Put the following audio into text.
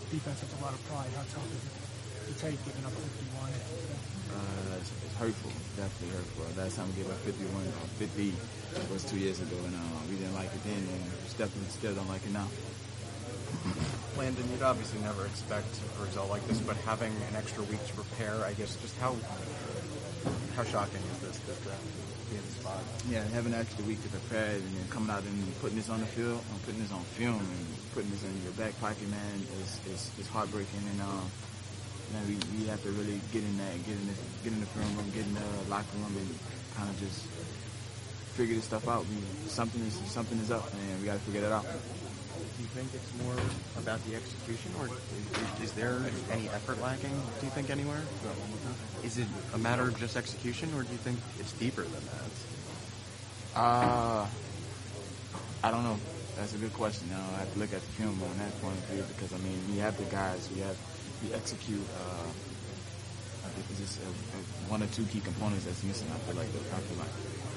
defense has a lot of pride. How tough is it to take giving up 51? It's hurtful, definitely hurtful. Last time we gave up 51 or 50 was 2 years ago, and we didn't like it then, and we definitely still don't like it now. Landon, you'd obviously never expect a result like this, but having an extra week to prepare, I guess, just how shocking is this to be in the spot? Yeah, having an extra week to prepare and then coming out and putting this on the field, and putting this on film, and putting this in your back pocket, man, is heartbreaking. And man, we have to really get in the film room, get in the locker room, and kind of just figure this stuff out. Something is up, and we got to figure that out. Do you think it's more about the execution, or is there any effort lacking, do you think, anywhere? Is it a matter of just execution, or do you think it's deeper than that? I don't know. That's a good question. Now I have to look at the film on that point of view, because, I mean, we have the guys, we execute. It's just one or two key components that's missing. I feel like